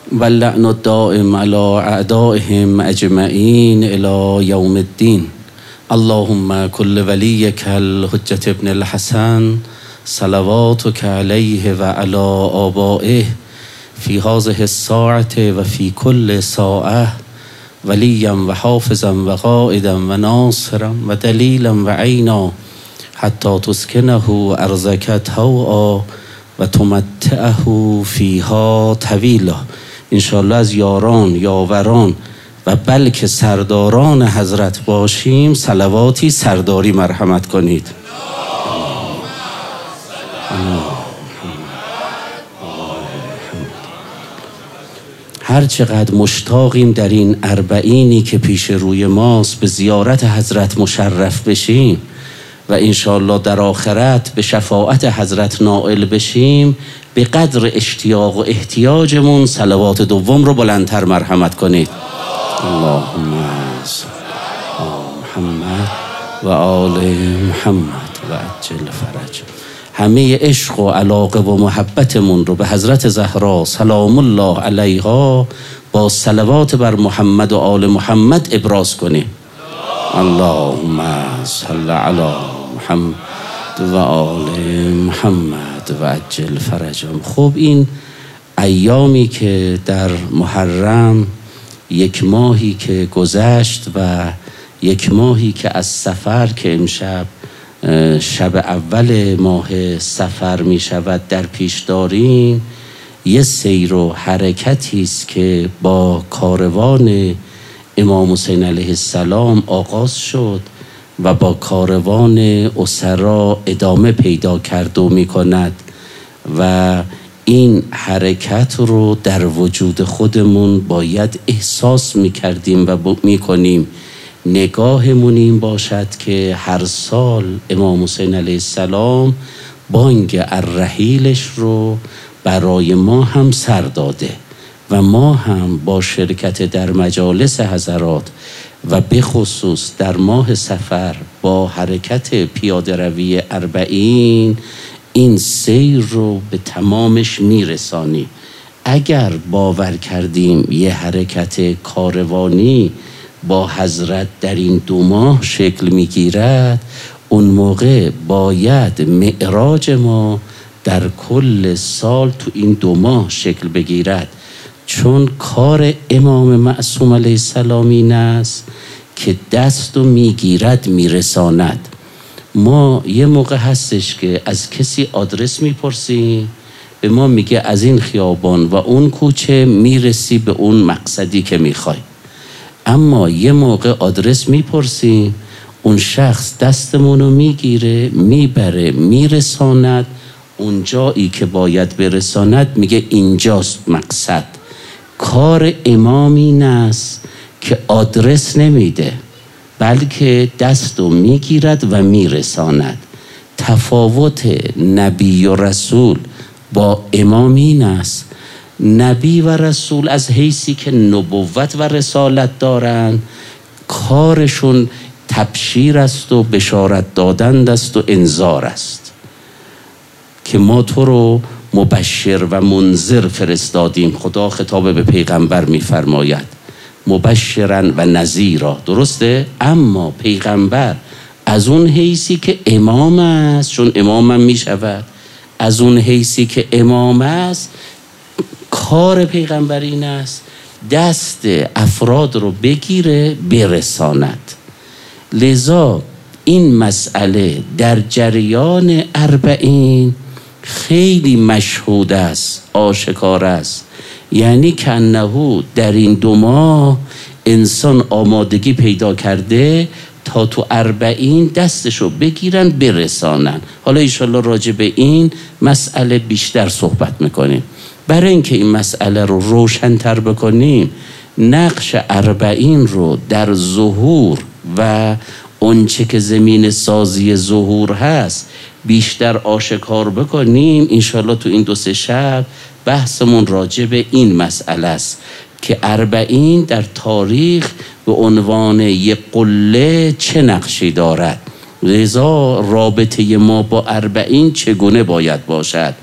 واللعن الدائم على اعدائهم اجمعین الی یوم الدین. اللهم كل وليك الحجة ابن الحسن صلواتك عليه وعلى آبائه في هذه الساعة وفي كل ساعة وليا وحافظا وقائدا وناصرا ودليلا وعينا حتى تسكنه أرضك طوعا وتمتعه فيها طويلا. انشاءالله از یاران، یاوران و بلکه سرداران حضرت باشیم. صلواتی سرداری مرحمت کنید. هر چقدر مشتاقیم در این اربعینی که پیش روی ماست به زیارت حضرت مشرف بشیم و انشاءالله در آخرت به شفاعت حضرت نائل بشیم، به قدر اشتیاق و احتیاجمون صلوات دوم رو بلندتر مرحمت کنید. اللهم صل علی محمد و آل محمد و عجل فرج. همه عشق و علاقه و محبتمون رو به حضرت زهرا سلام الله علیها با صلوات بر محمد و آل محمد ابراز کنیم. اللهم صل علی محمد و آل محمد و عجل فرجهم. خب این ایامی که در محرم، یک ماهی که گذشت و یک ماهی که از سفر که امشب شب اول ماه سفر می شود در پیش داریم، یه سیر و حرکتی است که با کاروان امام حسین علیه السلام آغاز شد و با کاروان اسرا ادامه پیدا کرد و می کند و این حرکت رو در وجود خودمون باید احساس می کردیم و می کنیم. نگاهمون این باشد که هر سال امام حسین علیه السلام بانگ الرحیلش رو برای ما هم سر داده و ما هم با شرکت در مجالس حضرات و به خصوص در ماه سفر با حرکت پیاده روی اربعین این سیر رو به تمامش میرسانی. اگر باور کردیم یه حرکت کاروانی با حضرت در این 2 ماه شکل میگیرد، اون موقع باید معراج ما در کل سال تو این 2 ماه شکل بگیرد، چون کار امام معصوم علیه السلام این است که دست رو میگیرد میرساند. ما یه موقع هستش که از کسی آدرس میپرسیم، به ما میگه از این خیابان و اون کوچه میرسی به اون مقصدی که میخوای. اما یه موقع آدرس میپرسیم، اون شخص دستمونو میگیره میبره میرساند اون جایی که باید برساند، میگه اینجاست مقصد. کار امام این است که آدرس نمیده بلکه دستو میگیرد و میرساند. تفاوت نبی و رسول با امام این است، نبی و رسول از حیثی که نبوت و رسالت دارن، کارشون تبشیر است و بشارت دادن است و انذار است که ما تو رو مبشر و منذر فرستادیم. خدا خطاب به پیغمبر میفرماید مبشرا و نذیرا، درسته؟ اما پیغمبر از اون حیثی که امام است، چون امام هم میشود، از اون حیثی که امام است کار پیغمبر این است دست افراد رو بگیره برساند. لذا این مسئله در جریان اربعین خیلی مشهود است، آشکار است. یعنی که انه در این 2 ماه انسان آمادگی پیدا کرده تا تو اربعین دستشو بگیرن برسانن. حالا انشالله راجع به این مسئله بیشتر صحبت میکنیم. برای اینکه این مسئله رو روشن‌تر بکنیم، نقش اربعین رو در ظهور و اونچه که زمین سازی ظهور هست بیشتر آشکار بکنیم. انشالله تو این 2-3 شب بحثمون راجع به این مسئله است که اربعین در تاریخ به عنوان یک قله چه نقشی دارد. لذا رابطه ما با اربعین چگونه باید باشد؟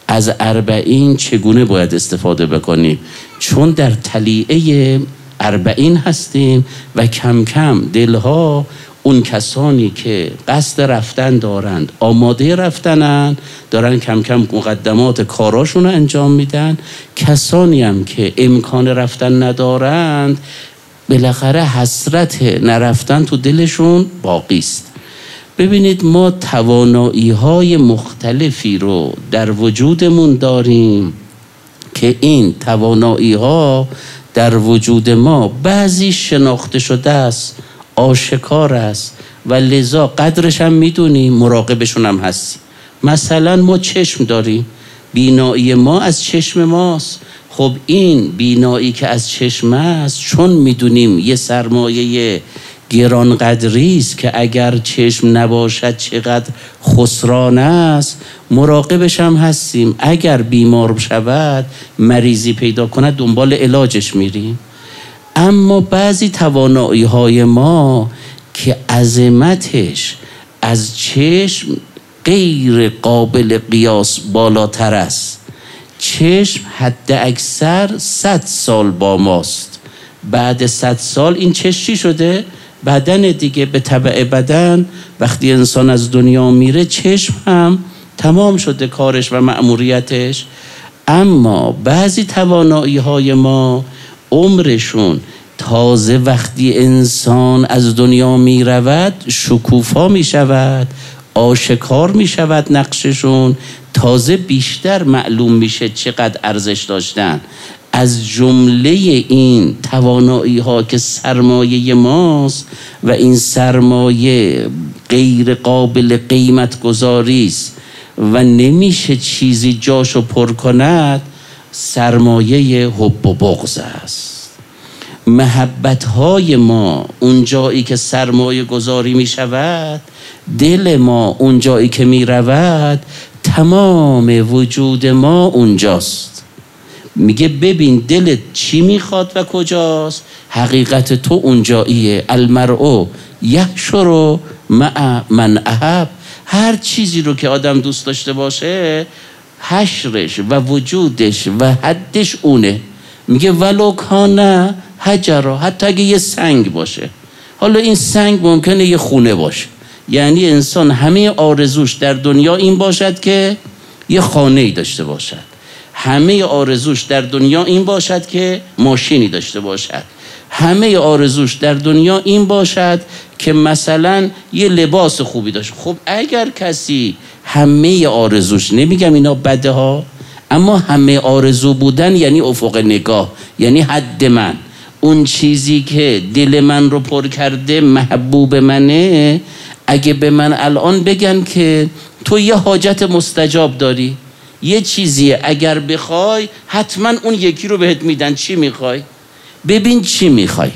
از 40 چگونه باید استفاده بکنیم، چون در طلیعه 40 هستیم و کم کم دلها اون کسانی که قصد رفتن دارند، آماده رفتنند، دارن کم کم مقدمات کاراشون رو انجام میدن. کسانی هم که امکان رفتن ندارند بالاخره حسرت نرفتن تو دلشون باقی است. ببینید ما توانایی های مختلفی رو در وجودمون داریم که این توانایی ها در وجود ما بعضی شناخته شده است، آشکار است و لذا قدرش هم میدونیم، مراقبشون هم هستیم. مثلا ما چشم داریم، بینایی ما از چشم ماست. خب این بینایی که از چشم است، چون میدونیم یه سرمایه گرانقدری است که اگر چشم نباشد چقدر خسران است، مراقبش هم هستیم. اگر بیمار شود، مریضی پیدا کند، دنبال علاجش میریم. اما بعضی توانایی های ما که عظمتش از چشم غیر قابل قیاس بالاتر است. چشم حد اکثر 100 سال با ماست. بعد 100 سال این چشم چی شده؟ بدن دیگه. به تبع بدن وقتی انسان از دنیا میره، چشم هم تمام شده کارش و مأموریتش. اما بعضی توانایی های ما عمرشون تازه وقتی انسان از دنیا می رود شکوفا می شود، آشکار می شود نقششون، تازه بیشتر معلوم میشه چقدر ارزش داشتن. از جمله این توانایی ها که سرمایه ماست و این سرمایه غیر قابل قیمت گذاری است و نمیشه چیزی جاشو پر کند، سرمایه حب و بغض است. محبت های ما اون جایی که سرمایه گذاری می شود، دل ما اون جایی که می رود، تمام وجود ما اونجاست. میگه ببین دلت چی میخواد و کجاست، حقیقت تو اونجاییه. المرء یحشر مع من احب. هر چیزی رو که آدم دوست داشته باشه، حشرش و وجودش و حدش اونه. میگه ولو کان حجرا، حتی اگه یه سنگ باشه. حالا این سنگ ممکنه یه خونه باشه، یعنی انسان همه آرزوش در دنیا این باشد که یه خانه‌ای داشته باشد، همه آرزوش در دنیا این باشد که ماشینی داشته باشد، همه آرزوش در دنیا این باشد که مثلا یه لباس خوبی داشته. خب اگر کسی همه آرزوش، نمیگم اینا بده ها، اما همه آرزو بودن یعنی افق نگاه، یعنی حد من، اون چیزی که دل من رو پر کرده محبوب منه. اگه به من الان بگن که تو یه حاجت مستجاب داری، یه چیزیه، اگر بخوای حتما اون یکی رو بهت میدن، چی میخوای؟ ببین چی میخوای.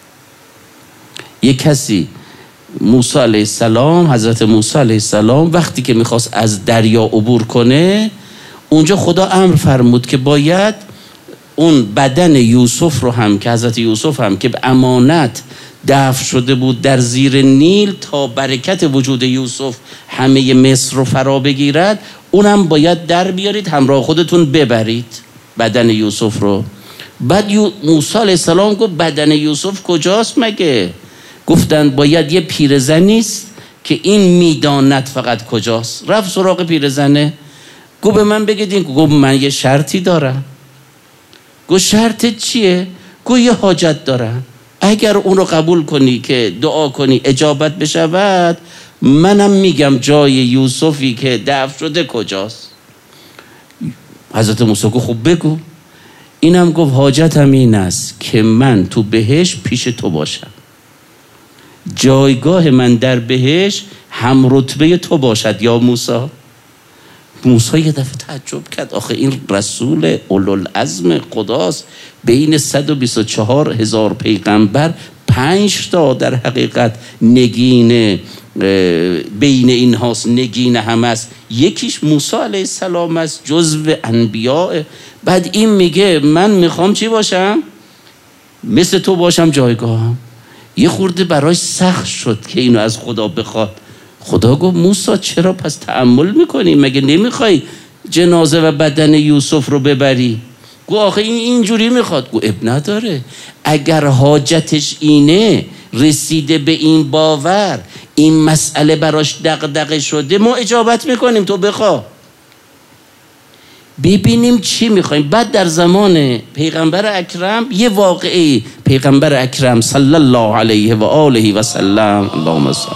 یه کسی، موسی علیه السلام، حضرت موسی علیه السلام وقتی که میخواست از دریا عبور کنه، اونجا خدا امر فرمود که باید اون بدن یوسف رو هم که حضرت یوسف هم که به امانت دفن شده بود در زیر نیل تا برکت وجود یوسف همه مصر رو فرا بگیرد، اونم باید در بیارید همراه خودتون ببرید بدن یوسف رو. بعد موسی علیه السلام گفت بدن یوسف کجاست مگه؟ گفتن باید یه پیرزنی است که این میداند فقط کجاست. رفت سراغ پیرزنه، گفت به من بگید این. گفت من یه شرطی دارم. گفت شرطت چیه؟ گفت یه حاجت دارم، اگر اون رو قبول کنی که دعا کنی اجابت بشود، منم میگم جای یوسفی که دفن شده کجاست. حضرت موسی گفت خب بگو. اینم گفت حاجتم این است که من تو بهشت پیش تو باشم، جایگاه من در بهشت هم رتبه تو باشد یا موسی. موسی یه دفعه تعجب کرد، آخه این رسول اولوالعزم خداست، بین 124,000 پیغمبر 5 تا در حقیقت نگین بین این هاست، نگین هم است، یکیش موسی علیه السلام است، جزو انبیاء. بعد این میگه من میخوام چی باشم؟ مثل تو باشم جایگاهم. یه خورده براش سخت شد که اینو از خدا بخواد. خدا گفت موسی چرا پس تأمل میکنی؟ مگه نمیخوای جنازه و بدن یوسف رو ببری؟ گو آخه این اینجوری میخواد. گو اب نداره، اگر حاجتش اینه، رسیده به این باور، این مسئله براش دغدغه شده، ما اجابت میکنیم، تو بخوا. ببینیم چی میخوایم. بعد در زمان پیغمبر اکرم یه واقعی، پیغمبر اکرم صلی الله علیه و آله و سلم، اللهم صل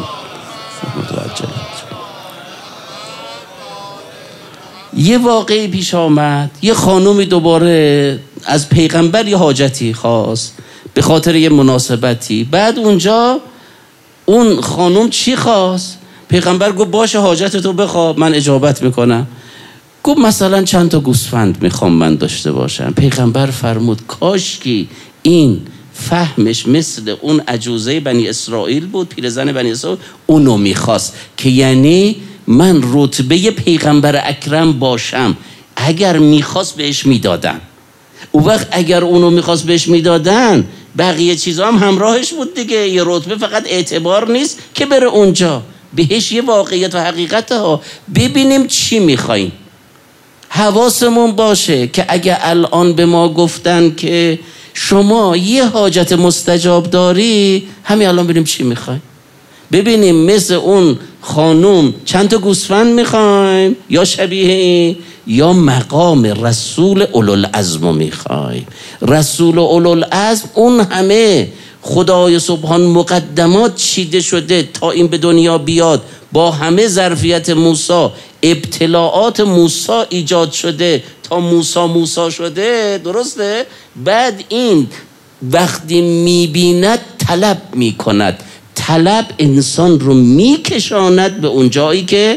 یه واقعی پیش آمد. یه خانومی دوباره از پیغمبر یه حاجتی خواست به خاطر یه مناسبتی. بعد اونجا اون خانوم چی خواست؟ پیغمبر گفت باشه حاجتتو بخواه، من اجابت میکنم. گفت مثلا چند تا گوسفند میخوام من داشته باشم. پیغمبر فرمود کاشکی این فهمش مثل اون عجوزه بنی اسرائیل بود، پیرزن بنی اسرائیل، اونو میخواست که یعنی من رتبه پیغمبر اکرم باشم، اگر میخواست بهش میدادن. اون وقت اگر اونو میخواست بهش میدادن، بقیه چیزا هم همراهش بود دیگه. یه رتبه فقط اعتبار نیست که بره اونجا، بهش یه واقعیت و حقیقت ها. ببینیم چی میخوایم، حواسمون باشه که اگه الان به ما گفتن که شما یه حاجت مستجاب داری، همین الان ببینیم چی میخوایم. ببینیم مثل اون خانوم چند تا گوسفند میخوایم، یا شبیه یا مقام رسول اولوالعزم میخوایم. رسول اولوالعزم اون همه خدای سبحان مقدمات چیده شده تا این به دنیا بیاد، با همه ظرفیت موسی، ابتلاعات موسی ایجاد شده تا موسی شده، درسته؟ بعد این وقتی میبیند طلب میکند، طلب انسان رو میکشاند به اون جایی که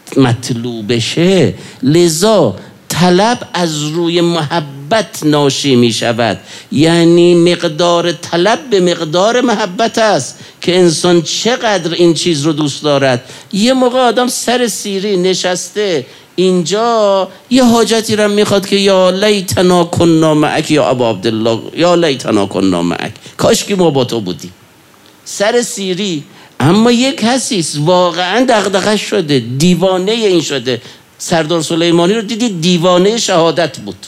مطلوبشه. لذا طلب از روی محبت ناشی می شود، یعنی مقدار طلب به مقدار محبت است که انسان چقدر این چیز رو دوست دارد. یه موقع آدم سر سیری نشسته اینجا یه حاجتی رو میخواد که یا لیتنا کنا معک یا ابا عبدالله، یا لیتنا کنا معک، کاش که ما با تو بودیم. سر سیری، اما یک کسیست واقعا دغدغه شده، دیوانه این شده. سردار سلیمانی رو دیدی، دیوانه شهادت بود.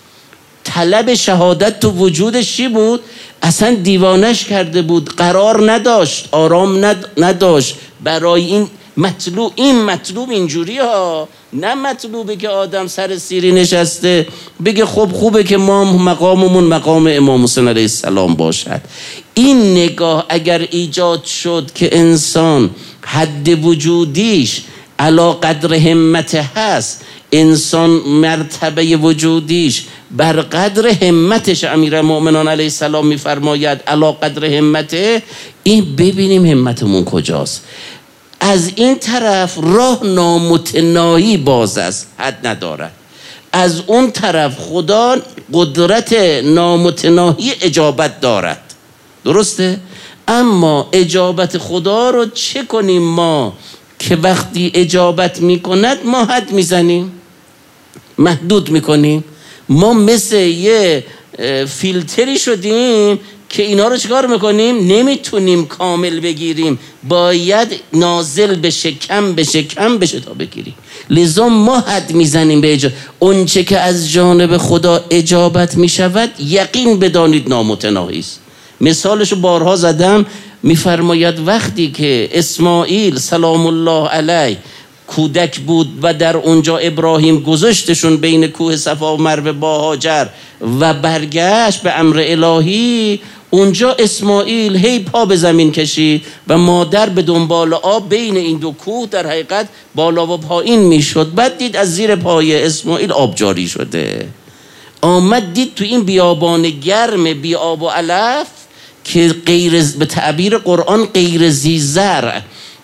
طلب شهادت تو وجودش چی بود؟ اصلا دیوانش کرده بود، قرار نداشت، آرام نداشت. برای این مطلوب اینجوری ها، نه مطلوبه که آدم سر سیری نشسته بگه خب خوبه که ما مقاممون مقام امام حسین علیه السلام باشد. این نگاه اگر ایجاد شد که انسان حد وجودیش علا قدر همت هست، انسان مرتبه وجودیش بر قدر همتش، امیرالمؤمنین علیه السلام میفرماید علا قدر همته، این ببینیم همتمون کجاست. از این طرف راه نامتناهی باز است، حد ندارد. از اون طرف خدا قدرت نامتناهی اجابت دارد، درسته؟ اما اجابت خدا رو چه کنیم ما که وقتی اجابت میکند ما حد میزنیم، محدود میکنیم؟ ما مثل یه فیلتری شدیم که اینا رو چیکار میکنیم؟ نمیتونیم کامل بگیریم، باید نازل بشه، کم بشه تا بگیریم. لذا ما حد میزنیم به اون چه که از جانب خدا اجابت میشود، یقین بدانید نامتناهی است. مثالشو بارها زدم، میفرماید وقتی که اسماعیل سلام الله علیه کودک بود و در اونجا ابراهیم گذاشتشون بین کوه صفا و مروه با هاجر و برگشت به امر الهی، اونجا اسماعیل هی پا به زمین کشید و مادر به دنبال آب بین این دو کوه در حقیقت بالا و پایین میشد. بعد دید از زیر پای اسماعیل آب جاری شده، آمد دید تو این بیابان گرم بی آب و علف که به تعبیر قرآن غیر زیزر،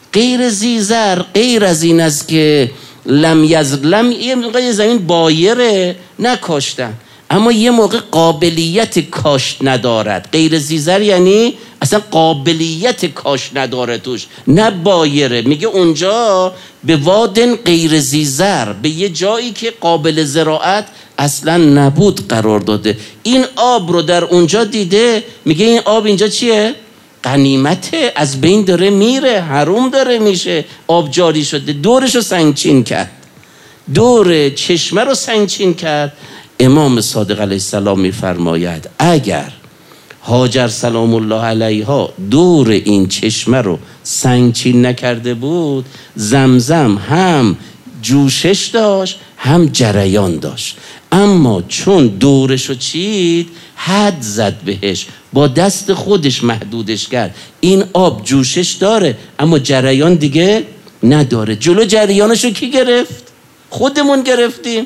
غیر از این است که لم یظلم، یه موقع زمین بایره نکاشتن، اما یه موقع قابلیت کاشت ندارد. غیر زیزر یعنی اصلا قابلیت کاشت نداره توش، نه بایره. میگه اونجا به وادن غیر زیزر، به یه جایی که قابل زراعت اصلا نبود قرار داده. این آب رو در اونجا دیده، میگه این آب اینجا چیه؟ غنیمته، از بین داره میره، حروم داره میشه، آب جاری شده، دورش رو سنگچین کرد. دور چشمه رو سنگچین کرد. امام صادق علیه السلام میفرماید اگر هاجر سلام الله علیها دور این چشمه رو سنگچین نکرده بود، زمزم هم جوشش داشت هم جریان داشت. اما چون دورشو چید، حد زد بهش، با دست خودش محدودش کرد. این آب جوشش داره اما جریان دیگه نداره. جلو جریانشو کی گرفت؟ خودمون گرفتیم.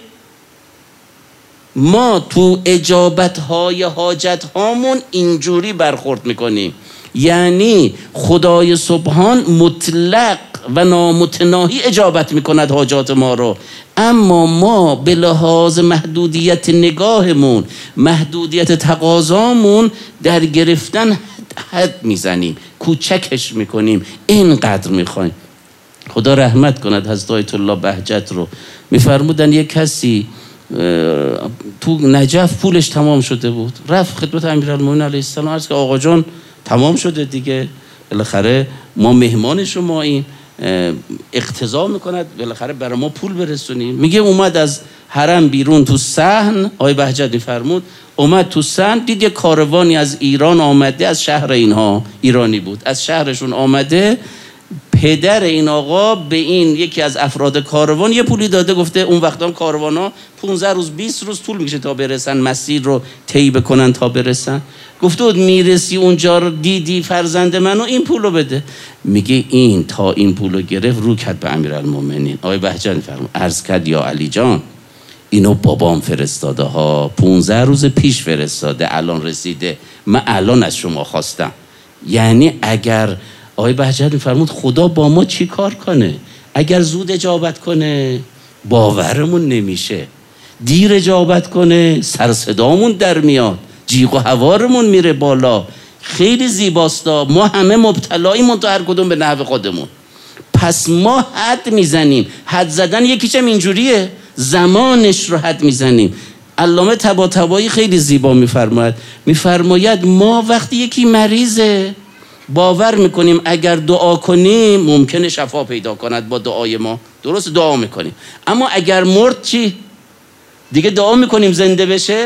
ما تو اجابت‌های حاجت‌هامون اینجوری برخورد میکنیم، یعنی خدای سبحان مطلق و نامتناهی اجابت میکند حاجات ما رو، اما ما به لحاظ محدودیت نگاهمون، محدودیت تقاضامون در گرفتن حد میزنیم، کوچکش میکنیم، اینقدر میخوایم. خدا رحمت کند حضرت آیت الله بهجت رو. میفرمودن یک کسی تو نجف پولش تمام شده بود، رفت خدمت امیرالمومنین علیه السلام عرض که آقا جان تمام شده دیگه، بالاخره ما مهمان شماییم، اقتضا میکند بالاخره برای ما پول برسونیم. میگه اومد از حرم بیرون تو صحن، آقای بهجت میفرمود اومد تو صحن، دید یه کاروانی از ایران آمده، از شهر اینها ایرانی بود، از شهرشون آمده. پدر این آقا به این یکی از افراد کاروان یه پولی داده، گفته اون وقتا کاروانا 15 روز 20 روز طول میشه تا برسن، مسیر رو طی بکنن تا برسن. گفته بود میرسی اونجا رو دیدی فرزند منو، این پولو بده. میگه این تا این پولو گرفت رو کرد به امیرالمومنین. آقای بهجت فرمود عرض کرد یا علی جان اینو بابام فرستاده ها، 15 روز پیش فرستاده، الان رسیده، من الان از شما خواستم. یعنی اگر آقای بهجت میفرمود خدا با ما چی کار کنه؟ اگر زود اجابت کنه باورمون نمیشه، دیر اجابت کنه سر صدامون در میاد، جیغ و هوارمون میره بالا. خیلی زیباستا، ما همه مبتلاییم تا هر کدوم به نحو خودمون. پس ما حد میزنیم، حد زدن یکیشم اینجوریه، زمانش رو حد میزنیم. علامه طباطبایی خیلی زیبا میفرماید ما وقتی یکی مریضه باور میکنیم اگر دعا کنیم ممکنه شفا پیدا کند با دعای ما، درست دعا میکنیم، اما اگر مرد چی؟ دیگه دعا میکنیم زنده بشه؟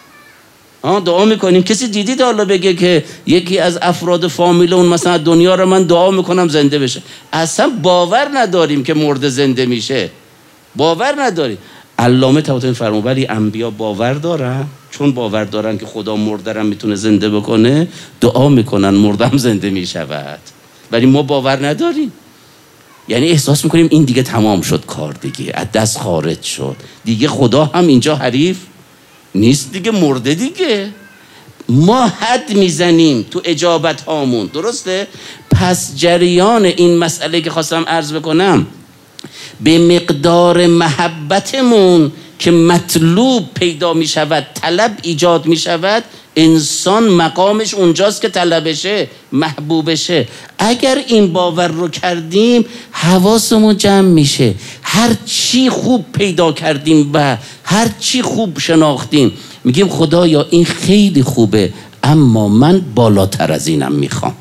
دعا میکنیم. کسی دیدید حالا بگه که یکی از افراد فامیل اون مثلا دنیا رو من دعا میکنم زنده بشه؟ اصلا باور نداریم که مرد زنده میشه، باور نداریم. علامه طباطبایی فرمود ولی انبیا باور دارن، چون باور دارن که خدا مردرم میتونه زنده بکنه دعا میکنن مردم زنده میشود، ولی ما باور نداریم. یعنی احساس میکنیم این دیگه تمام شد، کار دیگه از دست خارج شد، دیگه خدا هم اینجا حریف نیست دیگه، مرده دیگه. ما حد میزنیم تو اجابت هامون، درسته؟ پس جریان این مسئله که خواستم عرض بکنم، به مقدار محبتمون که مطلوب پیدا می شود، طلب ایجاد می شود، انسان مقامش اونجاست که طلبشه، محبوبشه. اگر این باور رو کردیم حواسمون جمع میشه، هر چی خوب پیدا کردیم و هر چی خوب شناختیم میگیم خدایا این خیلی خوبه اما من بالاتر از اینم میخوام.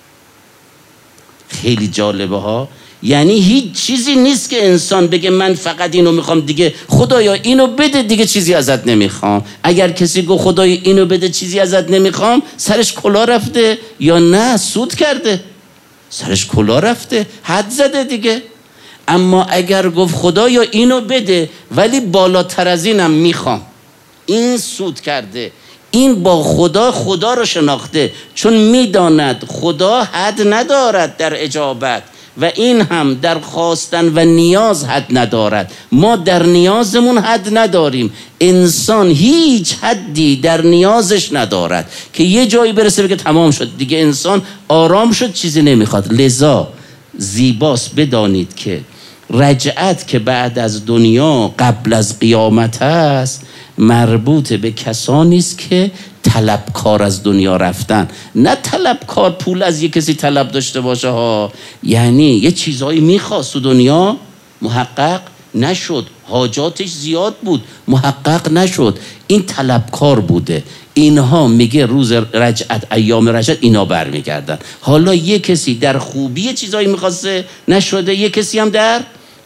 خیلی جالبه ها. یعنی هیچ چیزی نیست که انسان بگه من فقط اینو میخوام دیگه، خدایا اینو بده دیگه چیزی ازت نمیخوام. اگر کسی گفت خدایا اینو بده چیزی ازت نمیخوام، سرش کلا رفته یا نه سود کرده؟ سرش کلا رفته، حد زده دیگه. اما اگر گفت خدایا اینو بده ولی بالاتر از اینم میخوام، این سود کرده، این با خدا رو شناخته، چون میداند خدا حد ندارد در اجابت و این هم در خواستن و نیاز حد ندارد. ما در نیازمون حد نداریم، انسان هیچ حدی در نیازش ندارد که یه جایی برسه بگه تمام شد دیگه، انسان آرام شد چیزی نمیخواد. لذا زیباست بدانید که رجعت که بعد از دنیا قبل از قیامت است مربوط به کسانی است که طلبکار از دنیا رفتن، نه طلبکار پول از یک کسی طلب داشته باشه ها. یعنی یه چیزایی میخواست تو دنیا محقق نشد، حاجاتش زیاد بود محقق نشد، این طلبکار بوده. اینها میگه روز رجعت، ایام رجعت اینا برمیگردن. حالا یه کسی در خوبی چیزایی میخواسته نشده، یه کسی هم در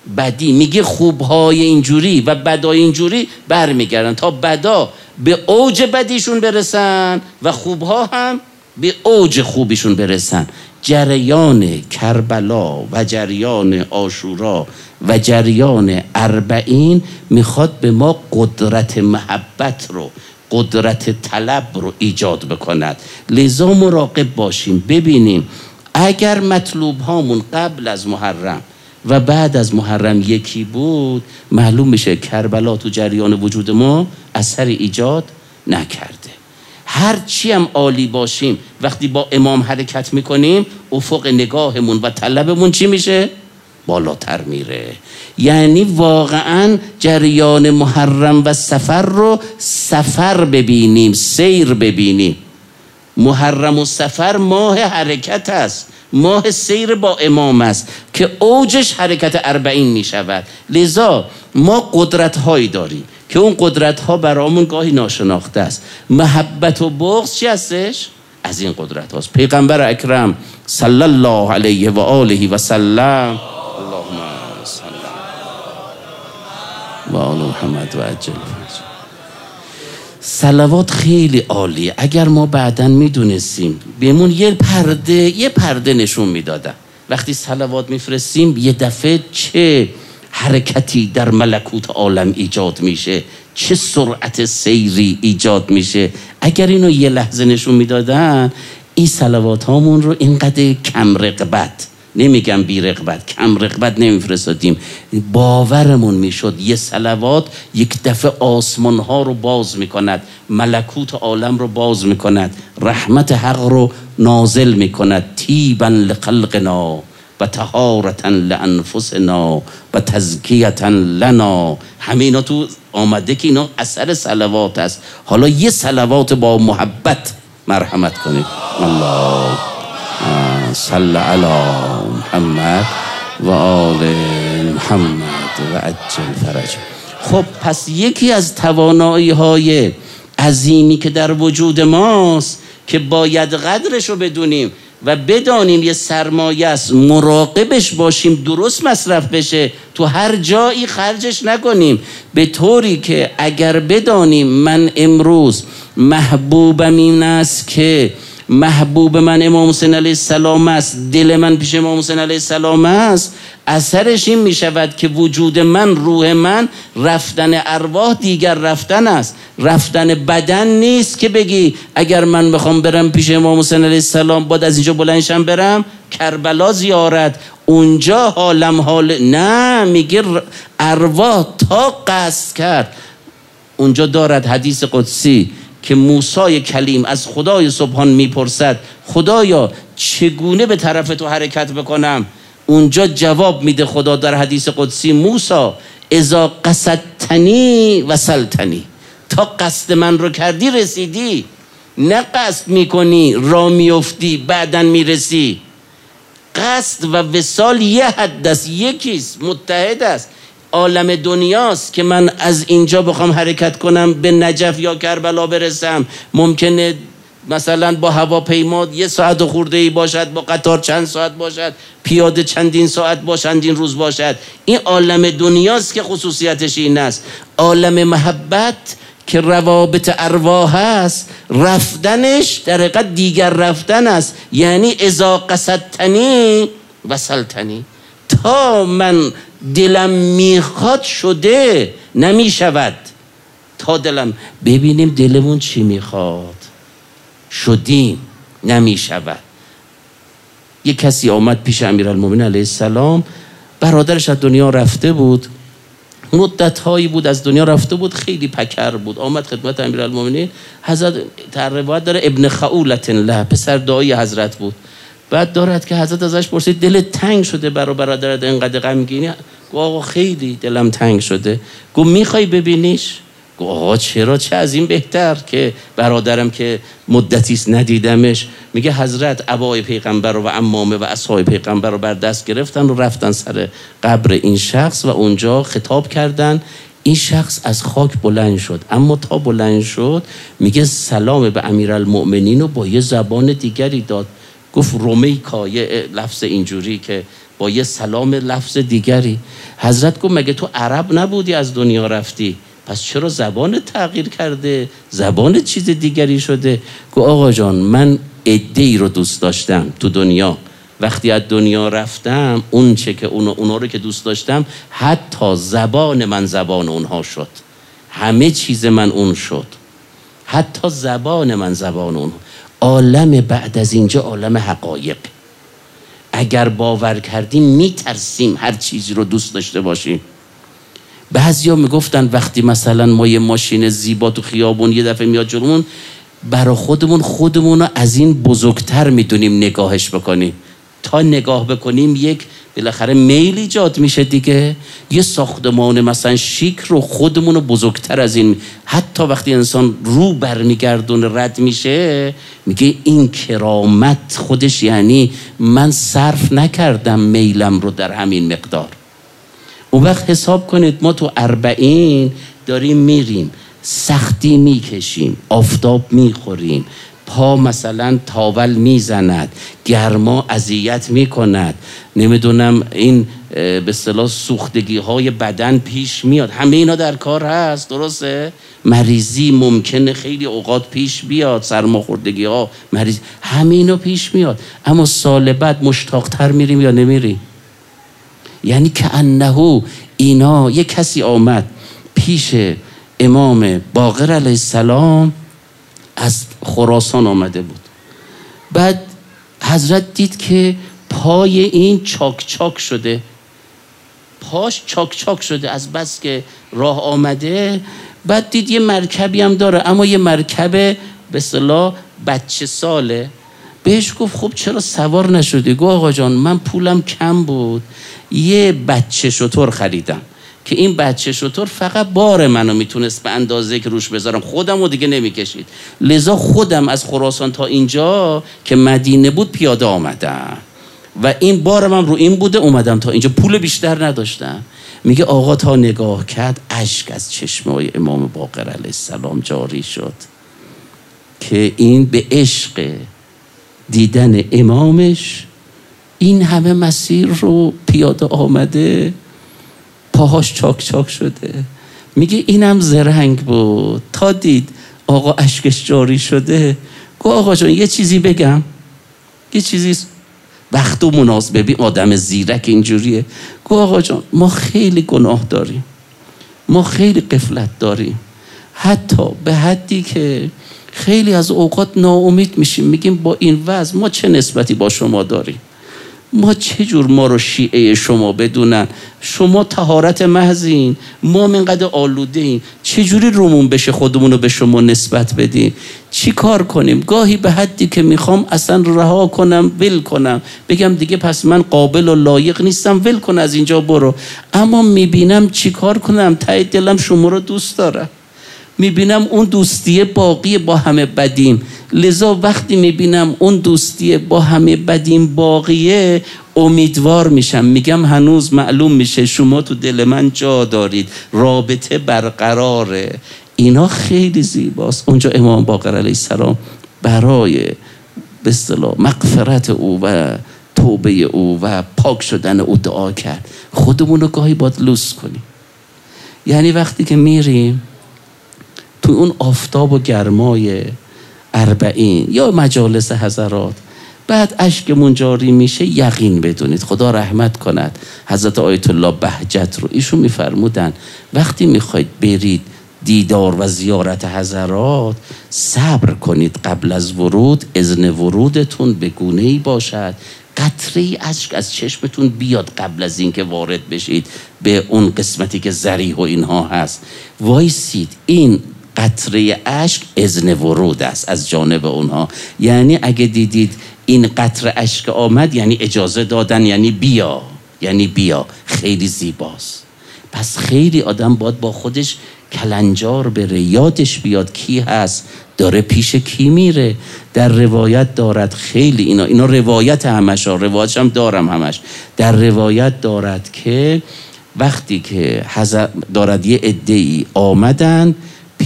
بدی، میگه خوبهای اینجوری و بدای اینجوری برمیگردن تا بدا به اوج بدیشون برسن و خوبها هم به اوج خوبیشون برسن. جریان کربلا و جریان عاشورا و جریان اربعین میخواد به ما قدرت محبت رو، قدرت طلب رو ایجاد بکند. لذا مراقب باشیم ببینیم اگر مطلوب هامون قبل از محرم و بعد از محرم یکی بود، معلوم میشه کربلا تو جریان وجود ما اثری ایجاد نکرده. هر چی هم عالی باشیم وقتی با امام حرکت میکنیم افق نگاهمون و طلبمون چی میشه؟ بالاتر میره. یعنی واقعا جریان محرم و سفر رو سفر ببینیم، سیر ببینیم. محرم و سفر ماه حرکت است، ماه سیر با امام است که اوجش حرکت اربعین می شود. لذا ما قدرت هایی داریم که اون قدرت ها برامون گاهی ناشناخته است. محبت و بغض چی هستش؟ از این قدرت هاست. پیغمبر اکرم صلی الله علیه و آله و سلم، اللهم صل و آل محمد و عجل صلوات خیلی عالیه. اگر ما بعداً میدونستیم بهمون یه پرده نشون میدادن وقتی صلوات میفرستیم یه دفعه چه حرکتی در ملکوت عالم ایجاد میشه، چه سرعت سیری ایجاد میشه. اگر اینو یه لحظه نشون میدادن این صلوات هامون رو اینقدر کم رغبت، نمیگم بی رغبت، کم رغبت نمیفرستادیم. باورمون میشد یه صلوات یک دفعه آسمان ها رو باز میکند، ملکوت عالم رو باز میکند، رحمت حق رو نازل میکند. تیبا لخلقنا و طهارتا لانفسنا و تزکیتا لنا. همه اینا تو آمده که اینا اثر صلوات است. حالا یه صلوات با محبت مرحمت کنید. الله صل علی محمد و آل محمد و عجل فرج. خب پس یکی از توانایی های عظیمی که در وجود ماست که باید قدرش رو بدونیم و بدانیم یه سرمایه است، مراقبش باشیم درست مصرف بشه، تو هر جایی خرجش نکنیم. به طوری که اگر بدانیم من امروز محبوبم این است که محبوب من امام حسین علیه السلام است، دل من پیش امام حسین علیه السلام است، اثرش این می شود که وجود من، روح من، رفتن ارواح دیگر رفتن است، رفتن بدن نیست که بگی اگر من بخوام برم پیش امام حسین علیه السلام باید از اینجا بلندشم برم کربلا زیارت، اونجا حالم حال، نه، میگه ارواح تا قصد کرد. اونجا دارد حدیث قدسی که موسی کلیم از خدای سبحان میپرسد خدایا چگونه به طرف تو حرکت بکنم؟ اونجا جواب میده خدا در حدیث قدسی موسی اذا قصدتنی وصلتنی، تا قصد من رو کردی رسیدی، نه قصد میکنی را میفتی بعدن میرسی. قصد و وصال یه حد است، یکیست، متحد است. عالم دنیاست که من از اینجا بخوام حرکت کنم به نجف یا کربلا برسم، ممکنه مثلا با هواپیما 1 ساعت و خورده‌ای باشد، با قطار چند ساعت باشد، پیاده چندین ساعت باشد، چندین روز باشد. این عالم دنیاست که خصوصیتش این است. عالم محبت که روابط ارواح است، رفتنش در حقیقت دیگر رفتن است. یعنی اذا قصدتنی وصلتنی، تا من دلم میخواد شده نمیشود، تا دلم ببینیم دلمون چی میخواد شدیم نمیشود. یک کسی آمد پیش امیرالمومنین علیه السلام، برادرش از دنیا رفته بود، مدت‌هایی بود از دنیا رفته بود، خیلی پکر بود. آمد خدمت امیرالمومنین، حضرت در روایت داره ابن خعولة له، پسر دایی حضرت بود. بعد دارد که حضرت ازش پرسید دلت تنگ شده برای برادرت اینقدر غمگینی؟ گفت آقا خیلی دلم تنگ شده. گفت میخوای ببینیش؟ گفت آقا چرا، چه از این بهتر که برادرم که مدتیست ندیدمش. میگه حضرت عبای پیغمبر و عمامه و اصحاب پیغمبر رو بر دست گرفتن و رفتن سر قبر این شخص و اونجا خطاب کردن. این شخص از خاک بلند شد، اما تا بلند شد میگه سلام به امیرالمؤمنین رو با یه زبان دیگری داد. گفت رومیکا، یه لفظ اینجوری که با یه سلام لفظ دیگری. حضرت گفت مگه تو عرب نبودی از دنیا رفتی؟ پس چرا زبان تغییر کرده؟ زبان چیز دیگری شده؟ گفت آقا جان من عده‌ای رو دوست داشتم تو دنیا، وقتی از دنیا رفتم اون چه که اونا رو که دوست داشتم، حتی زبان من زبان اونها شد، همه چیز من اون شد، حتی زبان من زبان اونها. عالم بعد از اینجا عالم حقایق. اگر باور کردیم میترسیم هر چیزی رو دوست داشته باشیم. بعضیا میگفتن وقتی مثلا ما یه ماشین زیبا تو خیابون یه دفعه میاد جلومون، برا خودمون رو از این بزرگتر میدونیم نگاهش بکنیم. تا نگاه بکنیم یک بالاخره میل ایجاد میشه دیگه. یه ساختمان مثلا شیک رو خودمون رو بزرگتر از این، حتی وقتی انسان رو برمیگردون رد میشه میگه این کرامت خودش یعنی من صرف نکردم میلم رو در همین مقدار. اون وقت حساب کنید ما تو 40 داریم میریم، سختی میکشیم، آفتاب میخوریم، پا مثلا تاول میزند، گرما اذیت میکند، نمیدونم این به اصطلاح سوختگی های بدن پیش میاد، همه اینا در کار هست، درسته؟ مریضی ممکنه خیلی اوقات پیش بیاد، سرماخوردگی ها، مریض، همه اینا پیش میاد، اما سال بعد مشتاقتر میریم یا نمیریم؟ یعنی که انه اینا. یک کسی آمد پیش امام باقر علیه السلام، از خراسان آمده بود. بعد حضرت دید که پای این چاک چاک شده، پاش چاک چاک شده از بس که راه آمده. بعد دید یه مرکبی هم داره، اما یه مرکب به اصطلاح بچه ساله. بهش گفت خب چرا سوار نشدی؟ گفت آقا جان من پولم کم بود، یه بچه شتر خریدم که این بچه شتر فقط بار منو میتونست به اندازه که روش بذارم، خودم رو دیگه نمیکشید، لذا خودم از خراسان تا اینجا که مدینه بود پیاده آمدم و این بارم هم رو این بوده اومدم تا اینجا، پول بیشتر نداشتم. میگه آقا تا نگاه کرد اشک از چشمای امام باقر علیه السلام جاری شد که این به عشق دیدن امامش این همه مسیر رو پیاده آمده، پاهاش چاک چاک شده. میگه اینم زرنگ بود، تا دید آقا اشکش جاری شده گفت آقا جان یه چیزی بگم، یه چیزی وقت و مناسب. ببین آدم زیرک اینجوریه. گفت آقا جان ما خیلی گناه داریم، ما خیلی غفلت داریم، حتی به حدی که خیلی از اوقات ناامید میشیم، میگیم با این وضع ما چه نسبتی با شما داریم، ما چه جور ما رو شیعه شما بدونن، شما طهارت محضین، ما منقدر آلوده ایم، چه جوری رومون بشه خودمون رو به شما نسبت بدیم، چی کار کنیم؟ گاهی به حدی که میخوام اصلا رها کنم، ول کنم، بگم دیگه پس من قابل و لایق نیستم، ول کن از اینجا برو. اما میبینم چی کار کنم، ته دلم شما رو دوست دارم، میبینم اون دوستیه باقیه با همه بدیم، لذا وقتی میبینم اون دوستیه با همه بدیم باقیه امیدوار میشم، میگم هنوز معلوم میشه شما تو دل من جا دارید، رابطه برقراره. اینا خیلی زیباست. اونجا امام باقر علیه السلام برای به اصطلاح مغفرت او و توبه او و پاک شدن او دعا کرد. خودمون رو گاهی باید لوس کنیم. یعنی وقتی که میریم تو اون آفتاب و گرمای 40 یا مجالس حضرات، بعد اشکمون جاری میشه، یقین بدونید خدا رحمت کند حضرت آیت الله بهجت رو، ایشون میفرمودن وقتی میخواید برید دیدار و زیارت حضرات صبر کنید، قبل از ورود اذن ورودتون به گونه‌ای باشد قطره اشک از چشمتون بیاد قبل از اینکه وارد بشید به اون قسمتی که ذریح و اینها هست، وایسید، این قطره اشک اذن ورود است از جانب اونها. یعنی اگه دیدید این قطره اشک آمد یعنی اجازه دادن، یعنی بیا، یعنی بیا. خیلی زیباست. پس خیلی آدم باید با خودش کلنجار بره، یادش بیاد کی هست، داره پیش کی میره. در روایت دارد، خیلی اینا روایت همش ها، روایتش هم دارم همش، در روایت دارد که وقتی که دارد یه عده‌ای آمدن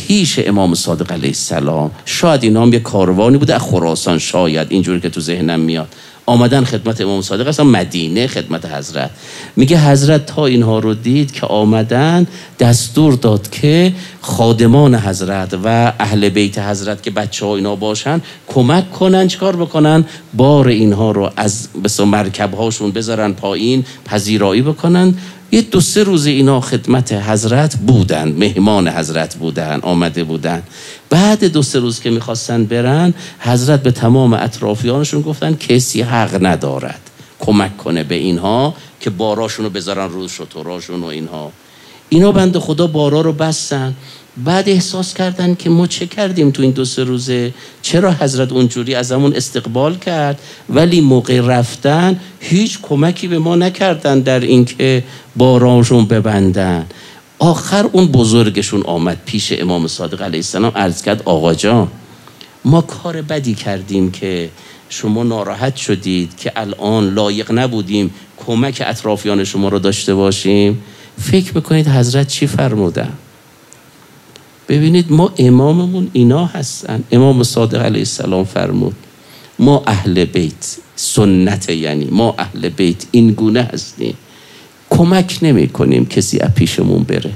پیش امام صادق علیه السلام. شاید اینا هم یه کاروانی بوده از خراسان، شاید اینجوری که تو ذهنم میاد، آمدن خدمت امام صادق، اصلا مدینه خدمت حضرت. میگه حضرت تا اینها رو دید که آمدن دستور داد که خادمان حضرت و اهل بیت حضرت که بچه ها اینا باشن کمک کنن، چیکار بکنن؟ بار اینها رو از مرکب هاشون بذارن پایین، پذیرایی بکنن. یه 2-3 روز اینا خدمت حضرت بودن، مهمان حضرت بودن، آمده بودن. بعد 2-3 روز که میخواستن برن، حضرت به تمام اطرافیانشون گفتن کسی حق ندارد کمک کنه به اینها که باراشون رو بذارن روی شتراشون و اینها. اینا بند خدا بارا رو بستن. بعد احساس کردن که ما چه کردیم تو این 2-3 روزه، چرا حضرت اونجوری از همون استقبال کرد ولی موقع رفتن هیچ کمکی به ما نکردن در این که باراشون ببندن. آخر اون بزرگشون آمد پیش امام صادق علیه السلام، عرض کرد آقا جان ما کار بدی کردیم که شما ناراحت شدید که الان لایق نبودیم کمک اطرافیان شما رو داشته باشیم. فکر میکنید حضرت چی فرمودن؟ ببینید ما اماممون اینا هستن. امام صادق علیه السلام فرمود ما اهل بیت سنت، یعنی ما اهل بیت این گونه هستیم، کمک نمی کنیم کسی از پیشمون بره.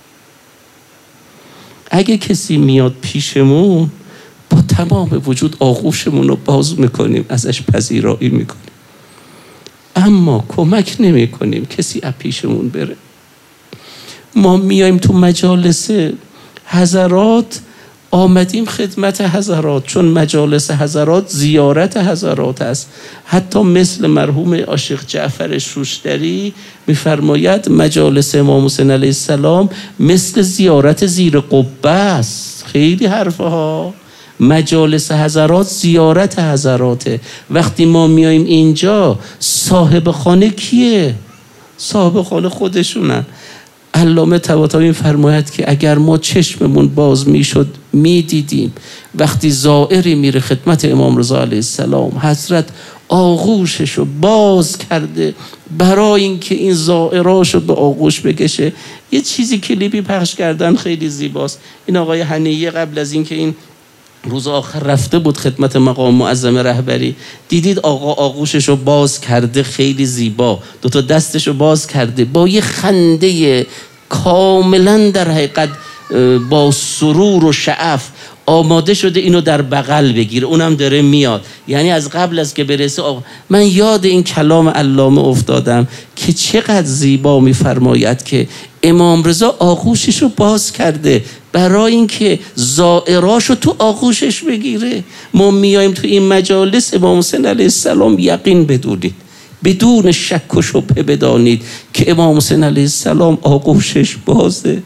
اگه کسی میاد پیشمون با تمام وجود آغوشمون رو باز میکنیم، ازش پذیرایی میکنیم، اما کمک نمی کنیم کسی از پیشمون بره. ما میایم تو مجالس حضرات، آمدیم خدمت حضرات، چون مجالس حضرات زیارت حضرات است. حتی مثل مرحوم عاشق جعفر شوشتری میفرماید مجالس امام حسین علیه السلام مثل زیارت زیر قبه است. خیلی حرفه ها. مجالس حضرات زیارت حضراته. وقتی ما میایم اینجا صاحب خانه کیه؟ صاحب خانه خودشونن. علامه طباطبایی می‌فرماید که اگر ما چشممون باز میشد میدیدیم وقتی زائری میره خدمت امام رضا علیه السلام، حضرت آغوششو باز کرده برای اینکه این زائراشو به آغوش بکشه. یه چیزی کلیپی پخش کردن خیلی زیباست. این آقای حنیه قبل از اینکه این روز آخر رفته بود خدمت مقام معظم رهبری، دیدید آقا آغوششو باز کرده، خیلی زیبا 2 دستشو باز کرده با یه خنده کاملا در حقیقت با سرور و شعف آماده شده اینو در بغل بگیره، اونم داره میاد. یعنی از قبل از که برسه آقا. من یاد این کلام علامه افتادم که چقدر زیبا میفرماید که امام رضا آغوششو باز کرده برای اینکه زائراشو تو آغوشش بگیره. ما میایم تو این مجالس امام حسین علیه السلام یقین بدونید، بدون شک و شبهه بدانید که امام حسین علیه السلام آغوشش بازه،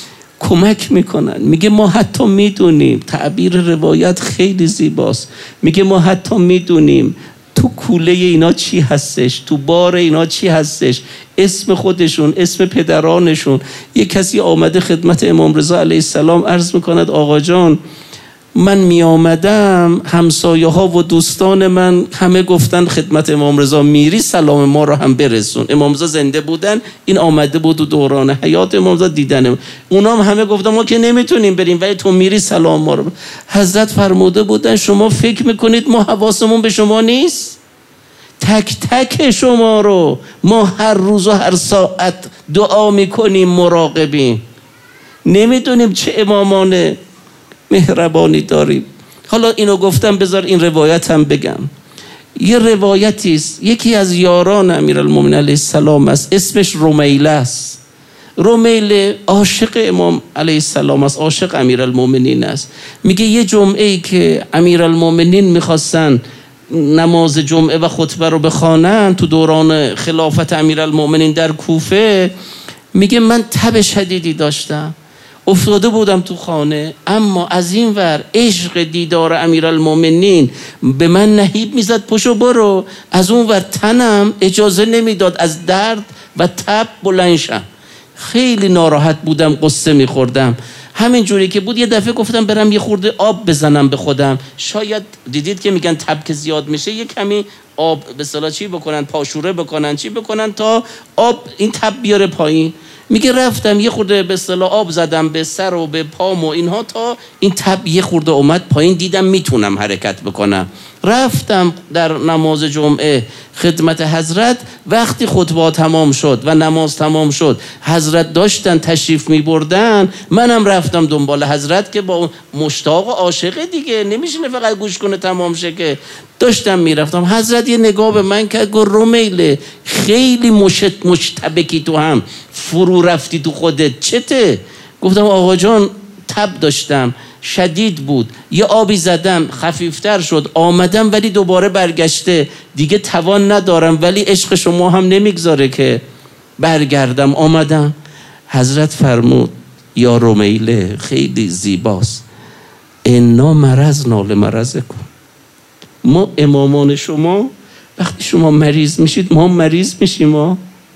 کمک میکنن. میگه ما حتی میدونیم، تعبیر روایت خیلی زیباست، میگه ما حتی میدونیم تو کوله اینا چی هستش، تو بار اینا چی هستش، اسم خودشون، اسم پدرانشون. یک کسی آمده خدمت امام رضا علیه السلام عرض میکند آقا جان من می آمدم همسایه ها و دوستان من همه گفتن خدمت امام رضا میری سلام ما رو هم برسون. امام رضا زنده بودن، این آمده بود و دوران حیات امام رضا دیدن، اونام همه گفتن ما که نمیتونیم بریم ولی تو میری سلام ما رو. حضرت فرموده بودن شما فکر میکنید ما حواسمون به شما نیست؟ تک تک شما رو ما هر روز و هر ساعت دعا میکنیم، مراقبیم، نمیدونیم چه امامان مهربانی داریم. حالا اینو گفتم بذار این روایت هم بگم. یه روایتی است، یکی از یاران امیرالمومنین علیه السلام است، اسمش رمیله است. رمیله عاشق امام علیه السلام است، عاشق امیرالمومنین است. میگه یه جمعه‌ای که امیرالمومنین میخواستن نماز جمعه و خطبه رو بخوانن تو دوران خلافت امیرالمومنین در کوفه، میگه من تب شدیدی داشتم، افتاده بودم تو خانه، اما از این ور عشق دیدار امیرالمومنین به من نهیب میزد پشو برو، از اون ور تنم اجازه نمیداد از درد و تب بلند شم. خیلی ناراحت بودم، قصه میخوردم. همین جوری که بود یه دفعه گفتم برم یه خورده آب بزنم به خودم. شاید دیدید که میگن تب که زیاد میشه یه کمی آب به اصطلاح چی بکنن، پاشوره بکنن، چی بکنن تا آب این تب بیاره پایین. میگه رفتم یه خورده به اصطلاح آب زدم به سر و به پام و اینها تا این تب یه خورده اومد پایین، دیدم میتونم حرکت بکنم. رفتم در نماز جمعه خدمت حضرت. وقتی خطبه تمام شد و نماز تمام شد، حضرت داشتن تشریف میبردن، منم رفتم دنبال حضرت که با مشتاق و عاشق دیگه نمیشینه فقط گوش کنه تمام شه، که داشتم میرفتم. حضرت یه نگاه به من کرد، گفت رومیله خیلی مشتبکی تو هم فرو رفتی تو خودت، چته؟ گفتم آقا جان تب داشتم شدید بود، یه آبی زدم خفیفتر شد، آمدم ولی دوباره برگشته، دیگه توان ندارم، ولی عشق شما هم نمیگذاره که برگردم. آمدم. حضرت فرمود یا رومیله خیلی زیباست، انا مرضنا لمرضکم. ما امامان شما وقتی شما مریض میشید ما مریض میشیم. ما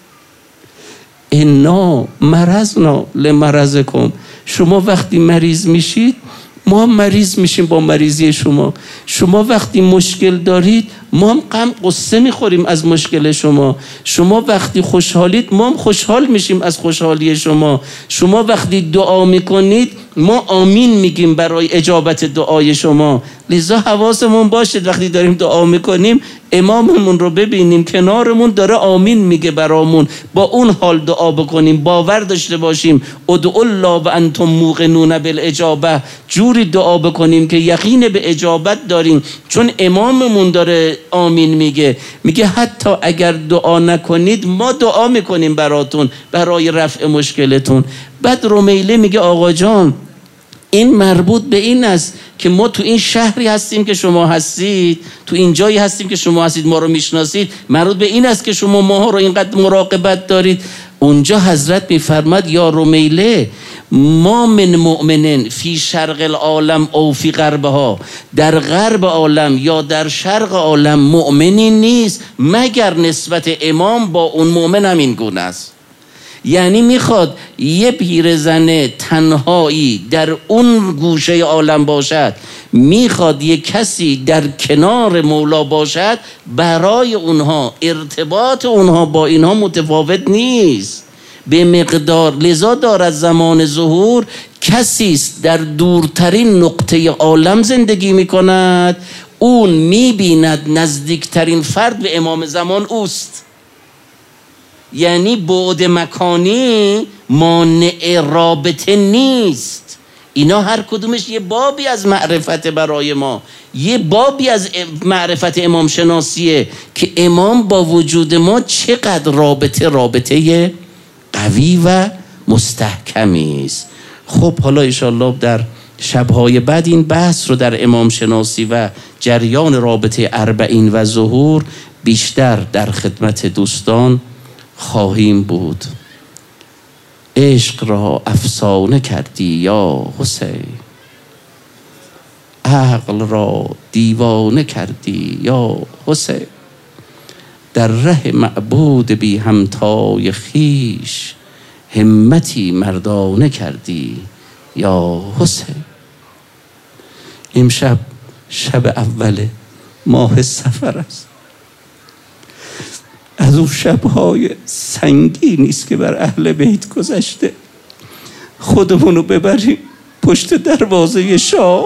انا مرضنا لمرضکم، شما وقتی مریض میشید ما مریض میشیم با مریضی شما. شما وقتی مشکل دارید ما هم غم قصه میخوریم از مشکل شما. شما وقتی خوشحالید ما هم خوشحال میشیم از خوشحالی شما. شما وقتی دعا میکنید ما آمین میگیم برای اجابت دعای شما. لذا حواسمون باشه وقتی داریم دعا میکنیم اماممون رو ببینیم کنارمون داره آمین میگه برامون، با اون حال دعا بکنیم، باور داشته باشیم ادعوا الله و انتم موقنون بالاجابه، جوری دعا بکنیم که یقین به اجابت داریم، چون اماممون داره آمین میگه. میگه حتی اگر دعا نکنید ما دعا میکنیم براتون برای رفع مشکلتون. بعد رومیله میگه آقا جان این مربوط به این است که ما تو این شهری هستیم که شما هستید، تو این جایی هستیم که شما هستید، ما رو میشناسید، مربوط به این است که شما ما رو اینقدر مراقبت دارید. اونجا حضرت میفرماد یا رومیله ما من مؤمنین فی شرق العالم او فی غربها، در غرب عالم یا در شرق عالم مؤمنی نیست مگر نسبت امام با اون مؤمن همین گونه است. یعنی میخواد یه پیرزن تنهایی در اون گوشه عالم باشد، میخواد یه کسی در کنار مولا باشد، برای اونها ارتباط اونها با اینها متفاوت نیست به مقدار. لذا دارد زمان ظهور کسی است در دورترین نقطه عالم زندگی میکند، اون میبیند نزدیکترین فرد به امام زمان اوست. یعنی بعد مکانی مانع رابطه نیست. اینا هر کدومش یه بابی از معرفت برای ما، یه بابی از معرفت امام شناسیه که امام با وجود ما چقدر رابطه قوی و مستحکمی است. خب حالا انشاءالله در شبهای بعد این بحث رو در امام شناسی و جریان رابطه اربعین و ظهور بیشتر در خدمت دوستان خواهیم بود. عشق را افسانه کردی یا حسین، عقل را دیوانه کردی یا حسین، در ره معبود بی همتای خیش همتی مردانه کردی یا حسین. امشب شب اول ماه صفر است، از اون شب‌های سنگینی است که بر اهل بیت گذشته. خودمونو ببریم پشت دروازه شام.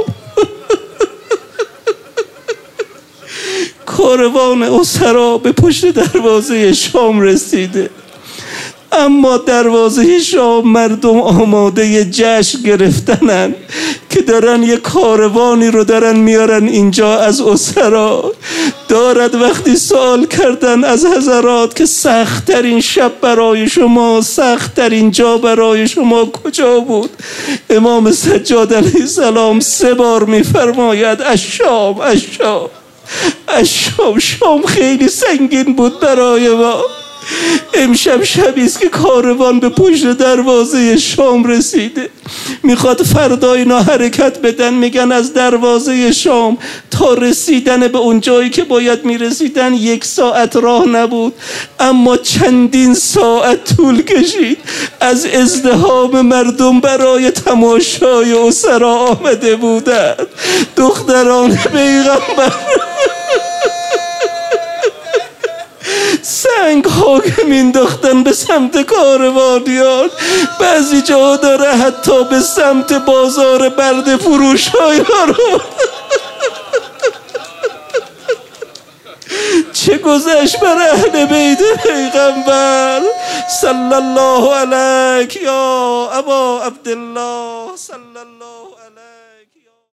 کاروان اسرا به پشت دروازه شام رسیده، اما دروازه شام مردم آماده جشن گرفتنن که دارن یه کاروانی رو دارن میارن اینجا از اسرا. دارد وقتی سوال کردن از حضرات که سخت‌ترین شب برای شما، سخت‌ترین جا برای شما کجا بود؟ امام سجاد علیه السلام 3 بار میفرماید الشام الشام الشام. شام خیلی سنگین بود برای ما. امشب شبی است که کاروان به پشت دروازه شام رسیده، میخواد فردا اینا حرکت بدن. میگن از دروازه شام تا رسیدن به اون جایی که باید میرسیدن 1 ساعت راه نبود، اما چندین ساعت طول کشید. از ازدحام مردم برای تماشای اسرا آمده بودند دختران پیغمبر. سنگ ها که مینداختن به سمت کاروانیان، بعضی جا داره حتی به سمت بازار برده فروش های رو. چه گذشت بر اهل بیت پیغمبر صلی الله علیک یا ابا عبدالله صلی الله علیک.